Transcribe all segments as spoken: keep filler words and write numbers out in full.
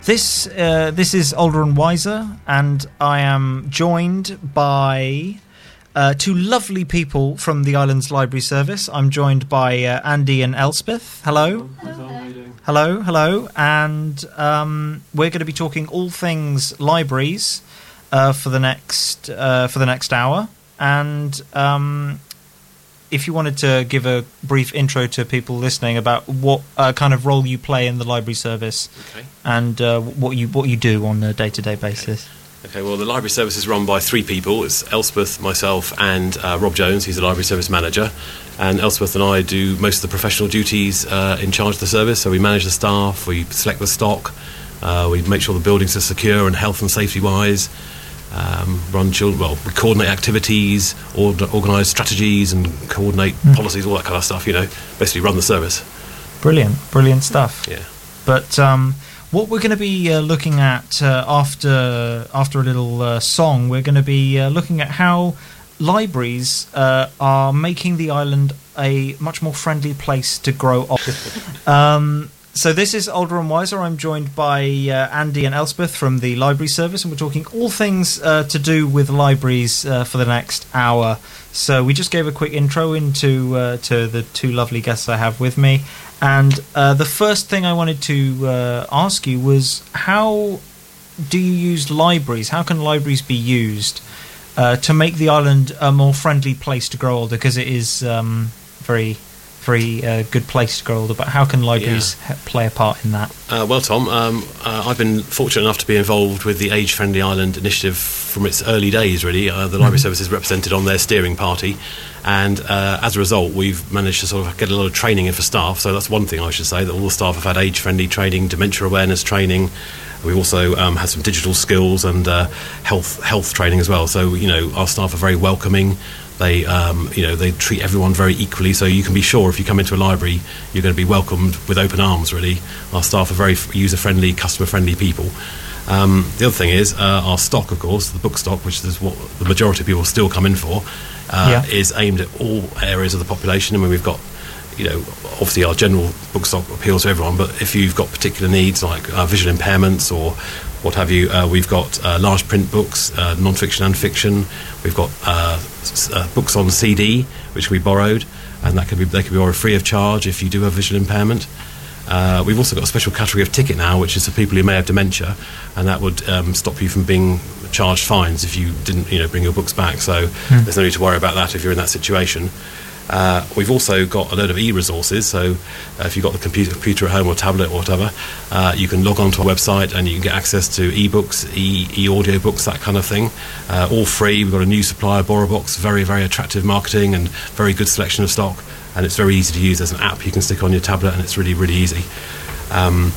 This uh, this is Older and Wiser, and I am joined by uh, two lovely people from the Islands Library Service. I'm joined by uh, Andy and Elspeth. Hello. Hello. Hello, hello. And um, we're going to be talking all things libraries uh, for the next uh, for the next hour. And um, if you wanted to give a brief intro to people listening about what uh, kind of role you play in the library service, okay. and uh, what you what you do on a day-to-day basis. Okay. okay, well, the library service is run by three people. It's Elspeth, myself, and uh, Rob Jones, who's the library service manager. And Elspeth and I do most of the professional duties uh, in charge of the service. So we manage the staff, we select the stock, uh, we make sure the buildings are secure and health and safety-wise. Um, run children, well, we coordinate activities, or, organise strategies and coordinate mm. policies, all that kind of stuff, you know, basically run the service. Brilliant, brilliant stuff. Yeah. But um, what we're going to be uh, looking at uh, after after a little uh, song, we're going to be uh, looking at how libraries uh, are making the island a much more friendly place to grow up. um So this is Older and Wiser. I'm joined by uh, Andy and Elspeth from the Library Service, and we're talking all things uh, to do with libraries uh, for the next hour. So we just gave a quick intro into uh, to the two lovely guests I have with me, and uh, the first thing I wanted to uh, ask you was, how do you use libraries? How can libraries be used uh, to make the island a more friendly place to grow older? Because it is um, very... very uh, good place to grow older, but how can libraries yeah. play a part in that? Uh, well, Tom, um, uh, I've been fortunate enough to be involved with the Age Friendly Island initiative from its early days, really. Uh, the Library mm-hmm. Service is represented on their steering party, and uh, as a result, we've managed to sort of get a lot of training in for staff. So that's one thing I should say, that all the staff have had age-friendly training, dementia awareness training. We've also um, had some digital skills and uh, health health training as well. So, you know, our staff are very welcoming. They, um, you know, they treat everyone very equally, so you can be sure if you come into a library, you're going to be welcomed with open arms, really. Our staff are very user-friendly, customer-friendly people. Um, the other thing is, uh, our stock, of course, the book stock, which is what the majority of people still come in for, uh, yeah. is aimed at all areas of the population. I mean, we've got, you know, obviously our general book stock appeals to everyone, but if you've got particular needs like uh, visual impairments or what have you, uh, we've got uh, large print books, uh, non-fiction and fiction. We've got uh, s- uh, books on C D, which can be borrowed, and that can be they can be borrowed free of charge if you do have visual impairment. Uh, we've also got a special category of ticket now, which is for people who may have dementia, and that would um, stop you from being charged fines if you didn't, you know, bring your books back. So mm. there's no need to worry about that if you're in that situation. Uh, we've also got a load of e-resources, so uh, if you've got the computer, computer at home or tablet or whatever, uh, you can log on to our website and you can get access to e-books, e- e-audio books, that kind of thing, uh, all free. We've got a new supplier, BorrowBox, very, very attractive marketing and very good selection of stock, and it's very easy to use. There's an app you can stick on your tablet and it's really, really easy. Um,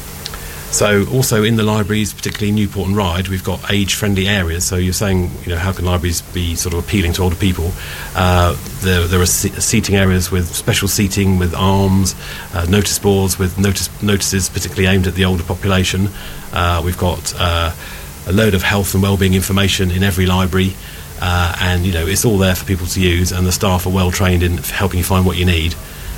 So also in the libraries, particularly Newport and Ryde, we've got age-friendly areas. So you're saying, you know, how can libraries be sort of appealing to older people? Uh, there, there are se- seating areas with special seating, with arms, uh, notice boards with notice notices particularly aimed at the older population. Uh, we've got uh, a load of health and wellbeing information in every library. Uh, and, you know, it's all there for people to use, and the staff are well trained in helping you find what you need.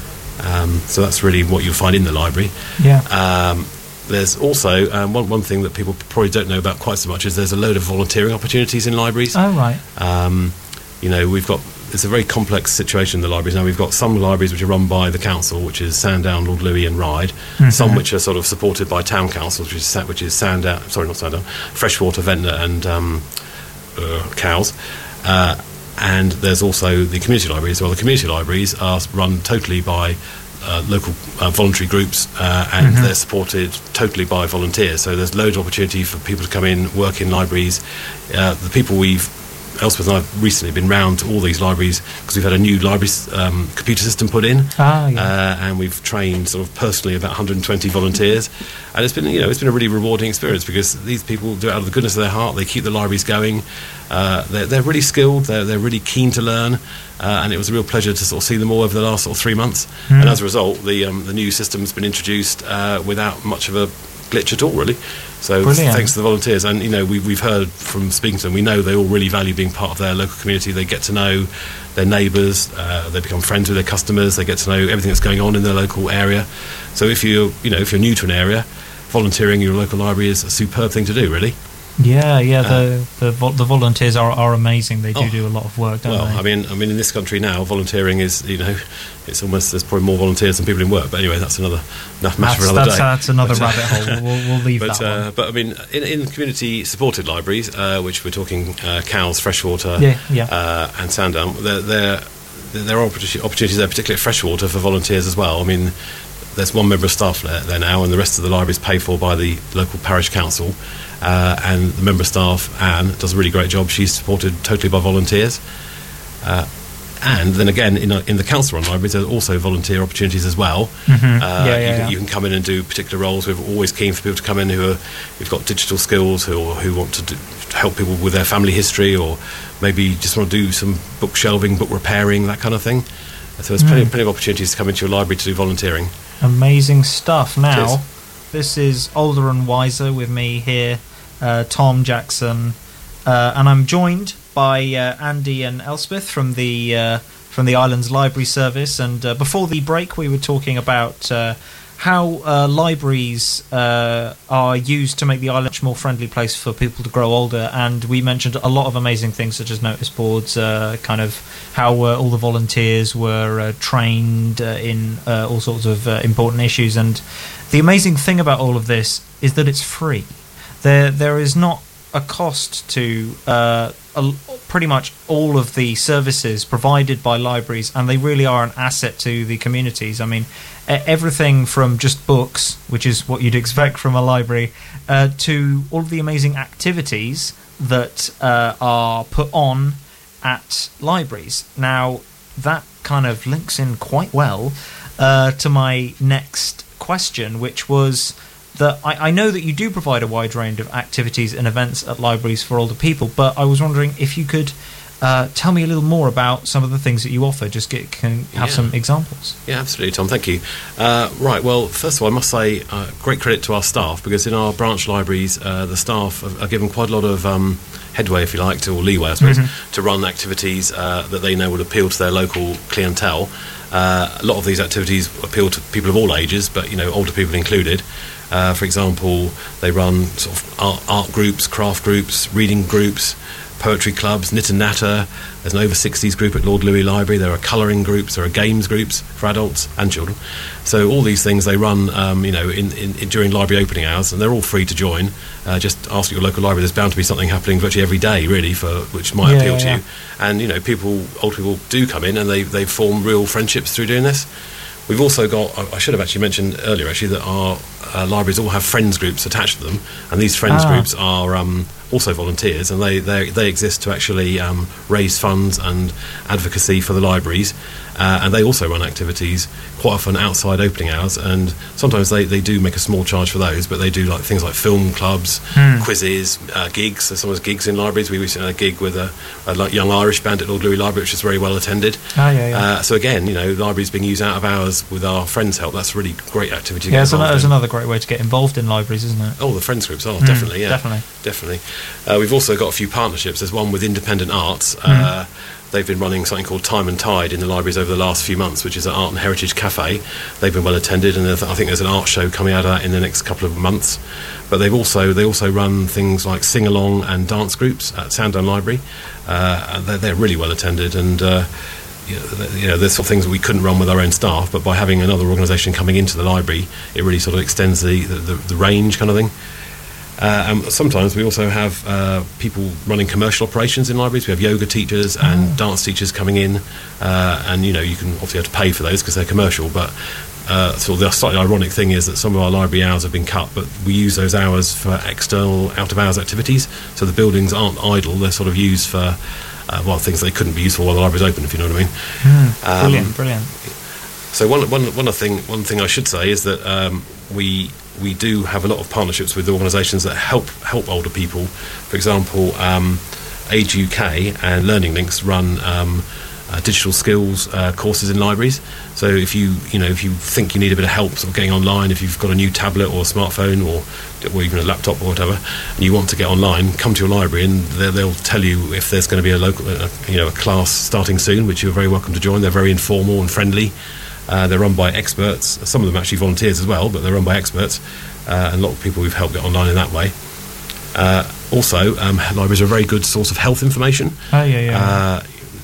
Um, so that's really what you'll find in the library. Yeah. Um, There's also um, one one thing that people probably don't know about quite so much is there's a load of volunteering opportunities in libraries. Oh, right. Um, you know, we've got, it's a very complex situation in the libraries now. We've got some libraries which are run by the council, which is Sandown, Lord Louis and Ryde. Mm-hmm. Some which are sort of supported by town councils, which is which is Sandown, sorry, not Sandown, Freshwater, Ventnor and um, uh, Cowes. Uh, and there's also the community libraries. Well, the community libraries are run totally by Uh, local uh, voluntary groups, uh, and mm-hmm. they're supported totally by volunteers. So there's loads of opportunity for people to come in, work in libraries. Uh, the people we've, Elspeth and I've recently been round to all these libraries because we've had a new library um, computer system put in, ah, yeah. uh, and we've trained sort of personally about one hundred twenty volunteers, and it's been, you know, it's been a really rewarding experience because these people do it out of the goodness of their heart. They keep the libraries going. Uh, they're, they're really skilled. They're, they're really keen to learn, uh, and it was a real pleasure to sort of see them all over the last sort of three months. Mm. And as a result, the um, the new system's been introduced uh, without much of a glitch at all, really. So Brilliant. Thanks to the volunteers. And, you know, we, we've heard from speaking to them, we know they all really value being part of their local community. They get to know their neighbours, uh, they become friends with their customers, they get to know everything that's going on in their local area. So if you you know if you're new to an area, volunteering in your local library is a superb thing to do, really. Yeah, yeah. Uh, The the, vo- the volunteers are, are amazing. They do Oh. do a lot of work, don't Well, they? I mean, I mean, in this country now, volunteering is, you know, it's almost, there's probably more volunteers than people in work. But anyway, that's another enough matter that's, for another that's, day. that's another But, uh, rabbit hole. We'll, we'll leave But, that uh, one. but I mean, in, in community-supported libraries, uh, which we're talking uh, Cowes, Freshwater, Yeah, yeah. Uh, and Sandown, there, there, there are opportu- opportunities there, particularly at Freshwater, for volunteers as well. I mean, there's one member of staff there, there now, and the rest of the library is paid for by the local parish council. Uh, and the member of staff, Anne, does a really great job. She's supported totally by volunteers. Uh, and then again, in, a, in the council-run libraries, there's also volunteer opportunities as well. Mhm. Uh, Yeah, you, yeah, can, yeah. you can come in and do particular roles. We're always keen for people to come in who are, who've got digital skills, who who want to, do, to help people with their family history, or maybe just want to do some book shelving, book repairing, that kind of thing. So there's plenty, Mm. plenty of opportunities to come into your library to do volunteering. Amazing stuff. Now, Cheers. this is Older and Wiser with me here, uh, Tom Jackson, uh, and I'm joined by uh, Andy and Elspeth from the uh, from the Islands Library Service. And uh, before the break, we were talking about uh, how uh, libraries uh, are used to make the island a much more friendly place for people to grow older. And we mentioned a lot of amazing things, such as notice boards, uh, kind of how uh, all the volunteers were uh, trained uh, in uh, all sorts of uh, important issues. And the amazing thing about all of this is that it's free. There, there is not a cost to uh, a, pretty much all of the services provided by libraries, and they really are an asset to the communities. I mean, e- everything from just books, which is what you'd expect from a library, uh, to all of the amazing activities that uh, are put on at libraries. Now, that kind of links in quite well uh, to my next question, which was that I, I know that you do provide a wide range of activities and events at libraries for older people, but I was wondering if you could uh, tell me a little more about some of the things that you offer. Just get, can have Yeah. some examples. Yeah, absolutely, Tom. Thank you. Uh, right, well, first of all, I must say uh, great credit to our staff, because in our branch libraries, uh, the staff are, are given quite a lot of um, headway, if you like, to, or leeway, I suppose, Mhm. to run activities uh, that they know will appeal to their local clientele. Uh, a lot of these activities appeal to people of all ages, but, you know, older people included. Uh, for example, they run sort of art, art groups, craft groups, reading groups, poetry clubs, knit and natter. There's an over sixties group at Lord Louis Library. There are colouring groups. There are games groups for adults and children. So all these things they run, um, you know, in, in, in during library opening hours, and they're all free to join. Uh, just ask your local library. There's bound to be something happening virtually every day, really, for which might Yeah, appeal to yeah. you. And you know, people, old people do come in, and they they form real friendships through doing this. We've also got, I I should have actually mentioned earlier actually, that our uh, libraries all have friends groups attached to them, and these friends Ah. groups are um, also volunteers, and they, they, they exist to actually um, raise funds and advocacy for the libraries, uh, and they also run activities quite often outside opening hours, and sometimes they, they do make a small charge for those, but they do like things like film clubs, Hmm. quizzes, uh, gigs. So sometimes gigs in libraries. We recently had a gig with a, a like young Irish band at Lord Louis Library, which was very well attended. Oh, yeah, yeah. Uh, so again, you know, libraries being used out of hours with our friends' help. That's a really great activity. To yeah, get so that involved is in. another great way to get involved in libraries, isn't it? Oh, the friends groups are Mm, definitely, yeah, definitely. definitely. Uh, we've also got a few partnerships. There's one with Independent Arts. Uh, they've been running something called Time and Tide in the libraries over the last few months, which is an art and heritage cafe. They've been well attended, and I think there's an art show coming out of that in the next couple of months. But they've also they also run things like sing along and dance groups at Sandown Library. Uh, and they're, they're really well attended, and. Uh, You know, th- you know, there's some things that we couldn't run with our own staff, but by having another organisation coming into the library, it really sort of extends the, the, the, the range kind of thing. Uh, and sometimes we also have uh, people running commercial operations in libraries. We have yoga teachers and Oh. dance teachers coming in, uh, and you know you can obviously have to pay for those because they're commercial. But uh, so the slightly ironic thing is that some of our library hours have been cut, but we use those hours for external out of hours activities. So the buildings aren't idle; they're sort of used for. Uh, well, things they couldn't be used for while the library's open, if you know what I mean. Mm, Um, brilliant, brilliant. So one, one, one thing, one thing I should say is that um, we we do have a lot of partnerships with organisations that help help older people. For example, um, Age U K and Learning Links run um, uh, digital skills uh, courses in libraries. So if you you know if you think you need a bit of help sort of getting online, if you've got a new tablet or a smartphone or or even a laptop or whatever, and you want to get online, come to your library and they'll, they'll tell you if there's going to be a local uh, you know a class starting soon, which you're very welcome to join. They're very informal and friendly. Uh, they're run by experts. Some of them actually volunteers as well, but they're run by experts, uh, and a lot of people we've helped get online in that way. Uh, also, um, libraries are a very good source of health information. Oh, yeah, yeah. Uh,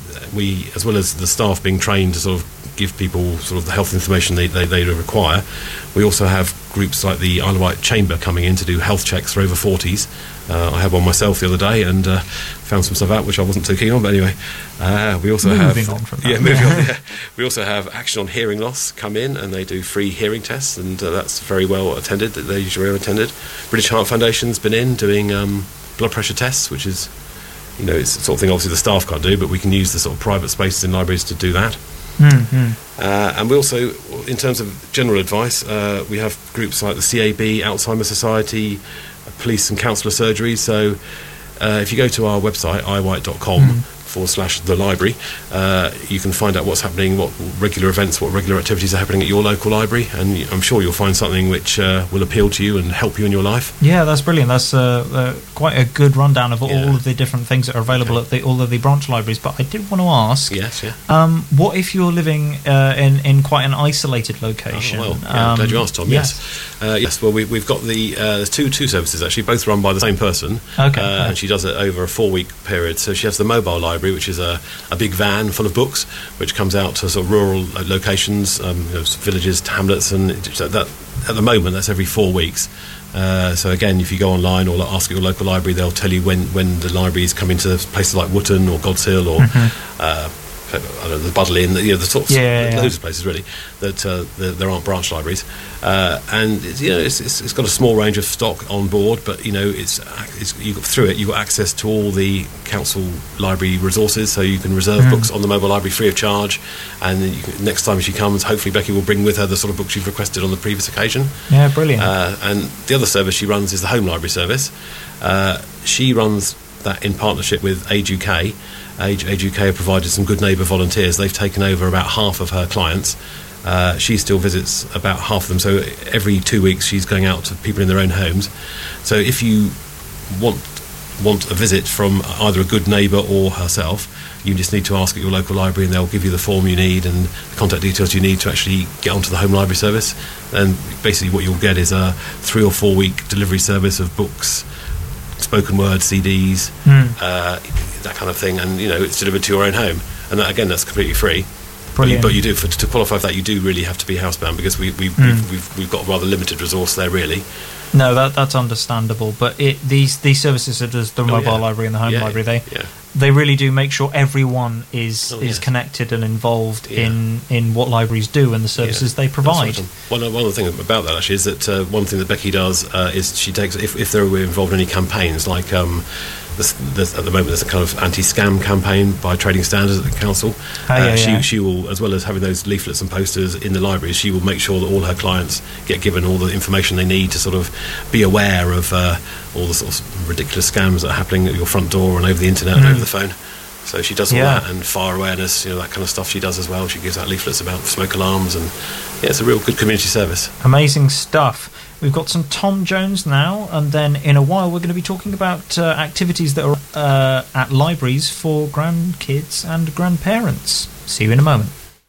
we, as well as the staff being trained to sort of give people sort of the health information they, they, they require, we also have groups like the Isle of Wight Chamber coming in to do health checks for over forties. Uh, I had one myself the other day and uh, found some stuff out which I wasn't too keen on, but anyway. Uh, we also moving have... on from that. Yeah, moving on, yeah. We also have Action on Hearing Loss come in, and they do free hearing tests, and uh, that's very well attended. They're usually well attended. British Heart Foundation's been in doing um, blood pressure tests, which is, you know, it's the sort of thing obviously the staff can't do, but we can use the sort of private spaces in libraries to do that. Mm-hmm. Uh, and we also, in terms of general advice, uh, we have groups like the C A B, Alzheimer's Society, uh, Police and Counsellor Surgery. So uh, if you go to our website, i white dot com mm. forward slash the library, uh, you can find out what's happening, what regular events, what regular activities are happening at your local library, and I'm sure you'll find something which uh, will appeal to you and help you in your life. Yeah, that's brilliant. That's uh, uh, quite a good rundown of Yeah. all of the different things that are available Okay. at the, all of the branch libraries. But I did want to ask, Yes, yeah. um, what if you're living uh, in, in quite an isolated location? Oh, well, yeah, I'm glad you asked, Tom. Yes, yes. uh, yes. Well, we, we've got the uh, there's two two services actually, both run by the same person. Okay, uh, okay. and she does it over a four week period. So she has the mobile library, which is a, a big van full of books, which comes out to sort of rural lo- locations, um, you know, villages, hamlets, and it- so that at the moment that's every four weeks. Uh, so again, if you go online or ask at your local library, they'll tell you when, when the libraries come into places like Wootton or God's Hill or Mm-hmm. uh, I don't know, the Buddle Inn, you know, the sorts, Yeah, yeah, yeah. loads of places really that uh, there, there aren't branch libraries, uh, and it's, you know it's, it's, it's got a small range of stock on board, but you know it's, it's you got through it you've got access to all the council library resources, so you can reserve Mm. books on the mobile library free of charge, and then you can, next time she comes, hopefully Becky will bring with her the sort of books you've requested on the previous occasion. Yeah, brilliant. Uh, and the other service she runs is the home library service. Uh, she runs that in partnership with Age U K. Age, Age U K have provided some good neighbour volunteers. They've taken over about half of her clients. Uh, she still visits about half of them, so every two weeks she's going out to people in their own homes. So if you want want a visit from either a good neighbour or herself, you just need to ask at your local library, and they'll give you the form you need and the contact details you need to actually get onto the home library service. And basically what you'll get is a three or four week delivery service of books, spoken word, C Ds, Mm. uh, that kind of thing, and you know it's delivered to your own home, and that, again, that's completely free. But you, Brilliant. but you do for, to qualify for that, you do really have to be housebound, because we, we, Mm. we've, we've we've got a rather limited resource there, really. No, that that's understandable. But it these these services, such as the Oh, mobile yeah. library and the home Yeah, library, they yeah. they really do make sure everyone is Oh, is yes. connected and involved Yeah. in, in what libraries do and the services Yeah, they provide. that's right. One, one other thing about that actually is that uh, one thing that Becky does uh, is she takes, if, if they're involved in any campaigns, like um, this, this, at the moment there's a kind of anti-scam campaign by Trading Standards at the council. Oh, yeah, uh, she, yeah. she will, as well as having those leaflets and posters in the libraries, she will make sure that all her clients get given all the information they need to sort of be aware of uh, all the sort of ridiculous scams that are happening at your front door and over the internet and Mm. over the phone. So she does all Yeah. that, and fire awareness, you know, that kind of stuff she does as well. She gives out leaflets about smoke alarms, and yeah, it's a real good community service. Amazing stuff. We've got some Tom Jones now, and then in a while we're going to be talking about uh, activities that are uh, at libraries for grandkids and grandparents. See you in a moment.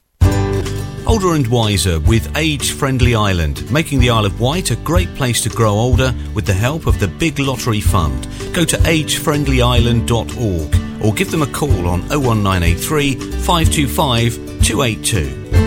Older and wiser with Age Friendly Island, making the Isle of Wight a great place to grow older with the help of the Big Lottery Fund. Go to age friendly island dot org or give them a call on oh one nine eight three, five two five, two eight two.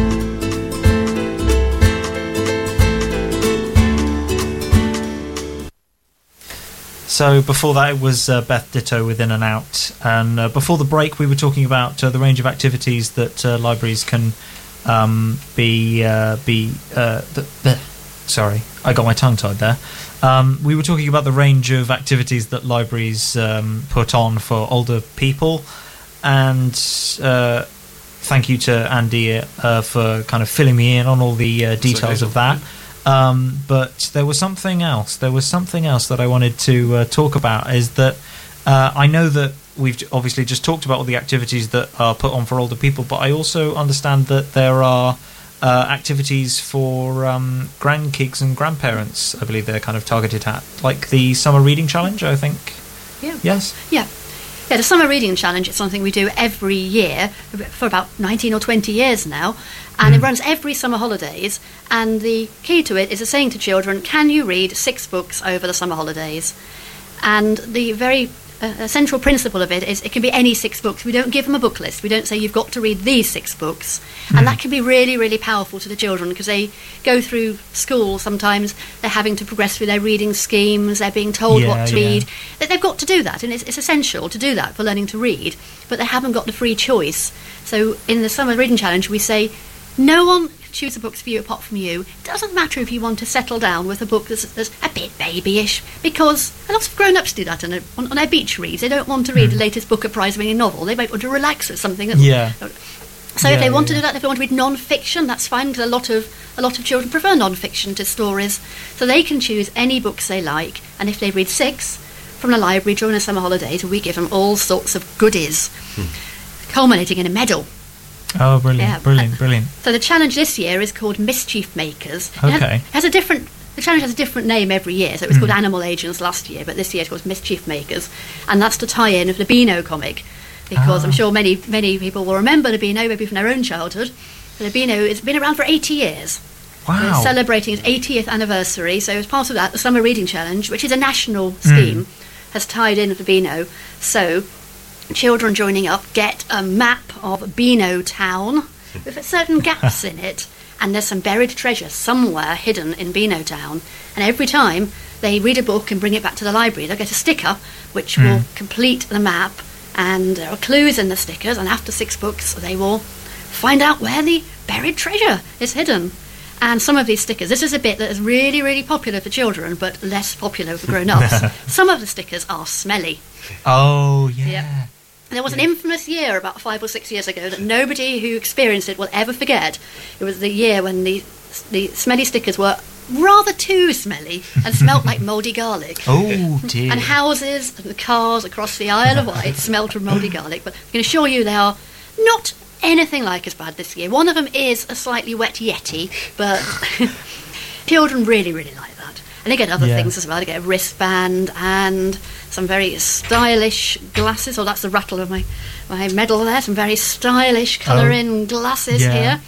So before that, it was uh, Beth Ditto with In and Out, and uh, before the break, we were talking about uh, the range of activities that uh, libraries can um, be uh, be. Uh, the, the, sorry, I got my tongue tied there. Um, we were talking about the range of activities that libraries um, put on for older people, and uh, thank you to Andy uh, for kind of filling me in on all the uh, details okay. of that. Um, but there was something else. There was something else that I wanted to uh, talk about. Is that uh, I know that we've obviously just talked about all the activities that are put on for older people, but I also understand that there are uh, activities for um, grandkids and grandparents. I believe they're kind of targeted at, like the Summer Reading Challenge. I think. Yeah. Yes. Yeah. Yeah, the Summer Reading Challenge is something we do every year for about nineteen or twenty years now, and mm. it runs every summer holidays, and the key to it is saying to children, can you read six books over the summer holidays? And the very uh, central principle of it is it can be any six books. We don't give them a book list. We don't say you've got to read these six books. Mm. And that can be really, really powerful to the children, because they go through school sometimes, they're having to progress through their reading schemes, they're being told yeah, what to yeah. read. They've got to do that, and it's, it's essential to do that for learning to read, but they haven't got the free choice. So in the Summer Reading Challenge we say, no one can choose the books for you apart from you. It doesn't matter if you want to settle down with a book that's, that's a bit babyish, because a lot of grown-ups do that on, a, on, on their beach reads. They don't want to read mm. the latest Booker Prize-winning novel. They might want to relax with something. That, yeah. So yeah, if they want yeah, to do that, if they want to read non-fiction, that's fine, because a lot of a lot of children prefer non-fiction to stories. So they can choose any books they like, and if they read six from the library during the summer holidays, we give them all sorts of goodies, hmm. culminating in a medal. Oh, brilliant, Yeah. brilliant, brilliant. So the challenge this year is called Mischief Makers. It has, Okay. it has a different... The challenge has a different name every year. So it was Mm. called Animal Agents last year, but this year it's called Mischief Makers, and that's to tie in of the Beano comic, because Ah. I'm sure many many people will remember the Beano maybe from their own childhood. The Beano has been around for eighty years. Wow. It's celebrating its eightieth anniversary. So as part of that, the Summer Reading Challenge, which is a national scheme, Mm. has tied in with the Beano. So children joining up get a map of Beano Town with certain gaps in it, and there's some buried treasure somewhere hidden in Beano Town. And every time they read a book and bring it back to the library, they'll get a sticker which Mm. will complete the map, and there are clues in the stickers, and after six books they will find out where the buried treasure is hidden. And some of these stickers, this is a bit that is really, really popular for children, but less popular for grown-ups. Some of the stickers are smelly. Oh, yeah. Yep. There was an infamous year about five or six years ago that nobody who experienced it will ever forget. It was the year when the the smelly stickers were rather too smelly and smelt like mouldy garlic. Oh, dear. And houses and the cars across the Isle of Wight smelt of mouldy garlic. But I can assure you they are not anything like as bad this year. One of them is a slightly wet Yeti, but children really, really like that. And they get other Yeah. things as well. They get a wristband and some very stylish glasses. Oh, that's the rattle of my, my medal there. Some very stylish colour-in Oh, glasses yeah. here.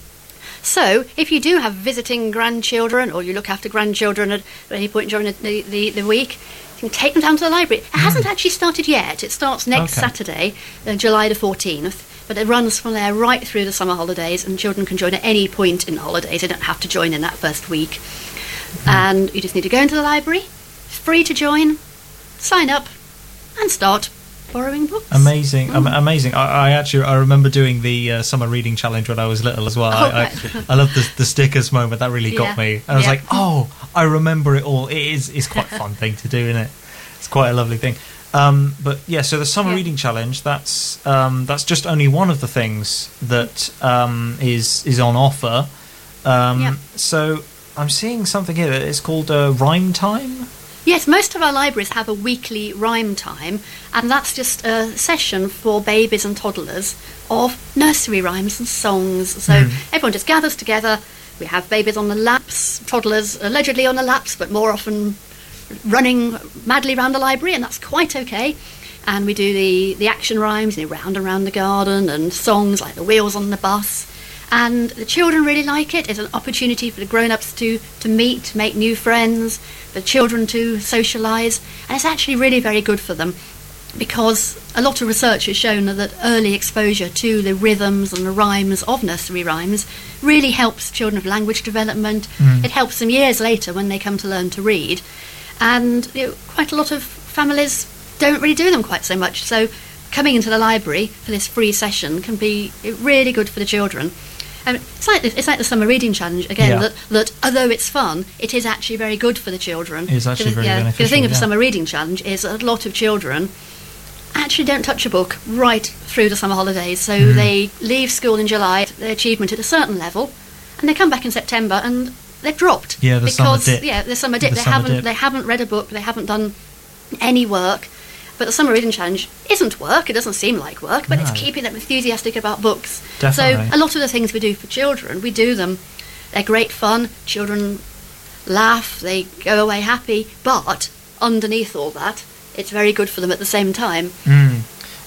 So, if you do have visiting grandchildren, or you look after grandchildren at any point during the, the, the week, you can take them down to the library. It hasn't actually started yet. It starts next Okay. Saturday, uh, July the fourteenth. But it runs from there right through the summer holidays, and children can join at any point in the holidays. They don't have to join in that first week. Hmm. And you just need to go into the library. It's free to join, sign up, and start borrowing books. Amazing, Mm. am- amazing. I, I actually I remember doing the uh, summer reading challenge when I was little as well. Oh, I, I, right. I love the, the stickers moment. That really got Yeah. me. And I was Yeah. like, oh, I remember it all. It is it's quite a fun thing to do, isn't it? It's quite a lovely thing. Um, but yeah, so the summer Yeah. reading challenge, that's um, that's just only one of the things that um, is is on offer. Um, Yeah. So I'm seeing something here. It's called uh, Rhyme Time. Yes, most of our libraries have a weekly rhyme time, and that's just a session for babies and toddlers of nursery rhymes and songs. So Mm. everyone just gathers together. We have babies on the laps, toddlers allegedly on the laps, but more often running madly around the library, and that's quite okay. And we do the, the action rhymes, you know, round and round the garden, and songs like the wheels on the bus. And the children really like it. It's an opportunity for the grown-ups to, to meet, make new friends, for children to socialise, and it's actually really very good for them, because a lot of research has shown that early exposure to the rhythms and the rhymes of nursery rhymes really helps children with language development. Mm. It helps them years later when they come to learn to read. And you know, quite a lot of families don't really do them quite so much. So coming into the library for this free session can be really good for the children. Um, it's like the, it's like the summer reading challenge again. Yeah. That, that although it's fun, it is actually very good for the children. It is actually Because, very yeah, beneficial, The thing of the yeah. summer reading challenge is that a lot of children actually don't touch a book right through the summer holidays. So Mm. they leave school in July, their achievement at a certain level, and they come back in September and they've dropped. Yeah, the summer because, dip. Yeah, the summer dip. The they summer haven't dip. they haven't read a book. They haven't done any work. But the summer reading challenge isn't work. It doesn't seem like work, but it's No. keeping them enthusiastic about books. Definitely. So a lot of the things we do for children, we do them. They're great fun. Children laugh. They go away happy. But underneath all that, it's very good for them at the same time. Mm.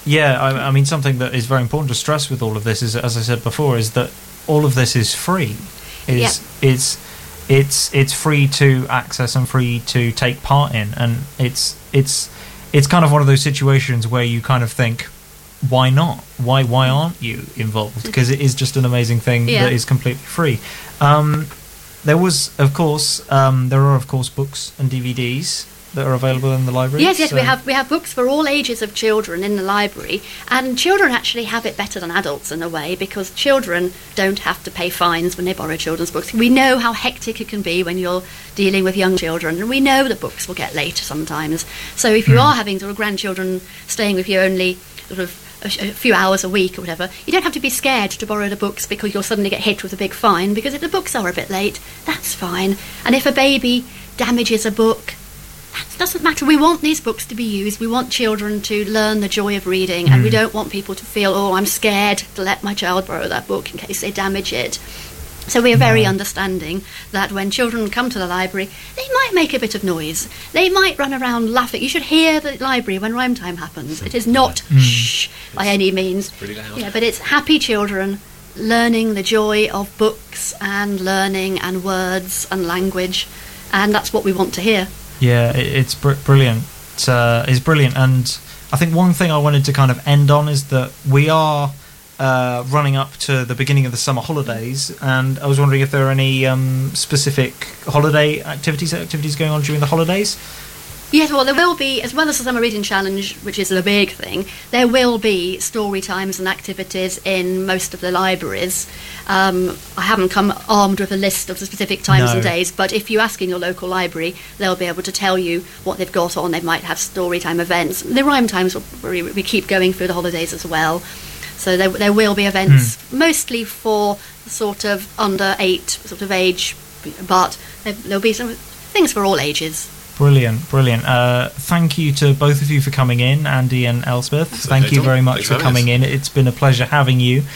Yeah, I, I mean, something that is very important to stress with all of this is, as I said before, is that all of this is free. Is Yeah. it's it's it's free to access and free to take part in, and it's it's it's kind of one of those situations where you kind of think, why not? Why why aren't you involved? Because it is just an amazing thing Yeah. that is completely free. Um, there was, of course, um, there are of course books and D V Ds that are available in the library. Yes, yes, we so- have we have books for all ages of children in the library, and children actually have it better than adults in a way, because children don't have to pay fines when they borrow children's books. We know how hectic it can be when you're dealing with young children, and we know that books will get late sometimes. So if you Hmm. are having sort of grandchildren staying with you only sort of a, a few hours a week or whatever, you don't have to be scared to borrow the books because you'll suddenly get hit with a big fine, because if the books are a bit late, that's fine. And if a baby damages a book, that doesn't matter. We want these books to be used. We want children to learn the joy of reading, and we don't want people to feel, oh, I'm scared to let my child borrow that book in case they damage it. So we are very understanding that when children come to the library, they might make a bit of noise. They might run around laughing. You should hear the library when rhyme time happens. It is not shh by any means. pretty loud. Yeah, but it's happy children learning the joy of books and learning and words and language, and that's what we want to hear. Yeah, it, it's br- brilliant. It's, uh, it's brilliant, and I think one thing I wanted to kind of end on is that we are uh, running up to the beginning of the summer holidays, and I was wondering if there are any um, specific holiday activities activities going on during the holidays. Yes, well, there will be, as well as the Summer Reading Challenge, which is the big thing, there will be story times and activities in most of the libraries. Um, I haven't come armed with a list of the specific times No. and days, but if you ask in your local library, they'll be able to tell you what they've got on. They might have story time events. The rhyme times, will- we, we keep going through the holidays as well. So there, there will be events, mostly for sort of under eight sort of age, but there, there'll be some things for all ages. Brilliant, brilliant. Uh, thank you to both of you for coming in, Andy and Elspeth. That's Thank okay, you Tom. very much Thanks for for having coming in. It's been a pleasure having you.